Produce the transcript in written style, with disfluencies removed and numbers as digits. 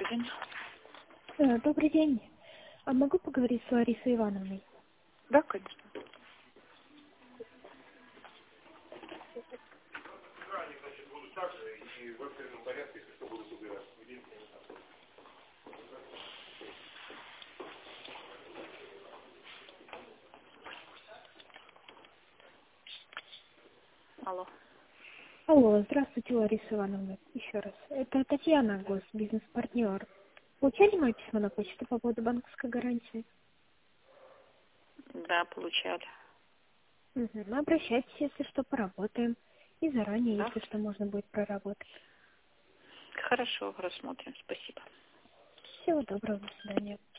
Смотрим. Добрый день. А могу поговорить с Ларисой Ивановной? Да, конечно. Алло. Алло, здравствуйте, Лариса Ивановна. Еще раз. Это Татьяна Гос, бизнес-партнер. Получали мое письмо на почту по поводу банковской гарантии? Да, получали. Угу. Обращайтесь, если что, поработаем. И заранее, Да. если что, можно будет проработать. Хорошо, рассмотрим. Спасибо. Всего доброго, до свидания.